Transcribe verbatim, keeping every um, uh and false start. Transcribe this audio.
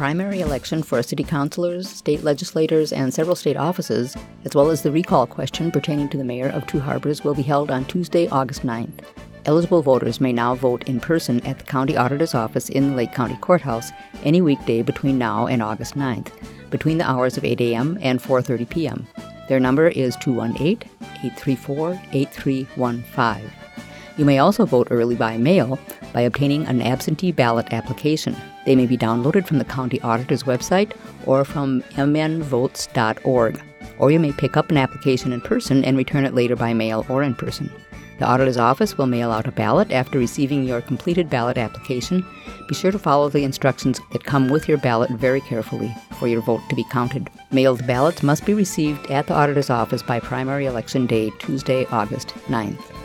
primary election for city councilors, state legislators, and several state offices, as well as the recall question pertaining to the mayor of Two Harbors, will be held on Tuesday, August ninth. Eligible voters may now vote in person at the county auditor's office in the Lake County Courthouse any weekday between now and August ninth, between the hours of eight a.m. and four thirty p.m. Their number is two one eight, eight three four, eight three one five. You may also vote early by mail by obtaining an absentee ballot application. They may be downloaded from the county auditor's website or from m n votes dot org. Or you may pick up an application in person and return it later by mail or in person. The auditor's office will mail out a ballot after receiving your completed ballot application. Be sure to follow the instructions that come with your ballot very carefully for your vote to be counted. Mailed ballots must be received at the auditor's office by primary election day, Tuesday, August ninth.